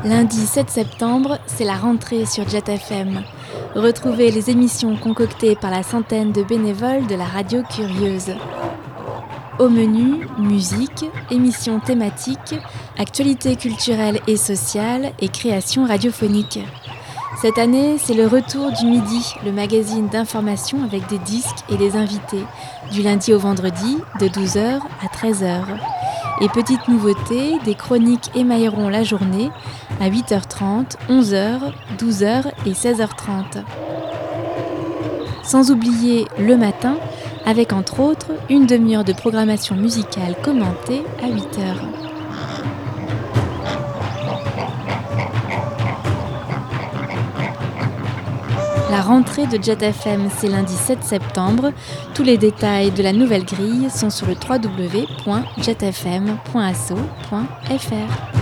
Lundi 7 septembre, c'est la rentrée sur Jet FM. Retrouvez les émissions concoctées par la centaine de bénévoles de la radio Curieuse. Au menu, musique, émissions thématiques, actualités culturelles et sociales et créations radiophoniques. Cette année, c'est le retour du Midi, le magazine d'information avec des disques et des invités, du lundi au vendredi, de 12h à 13h. Et petite nouveauté, des chroniques émailleront la journée à 8h30, 11h, 12h et 16h30. Sans oublier le matin, avec entre autres une demi-heure de programmation musicale commentée à 8h. La rentrée de Jet FM, c'est lundi 7 septembre. Tous les détails de la nouvelle grille sont sur le www.jetfm.asso.fr.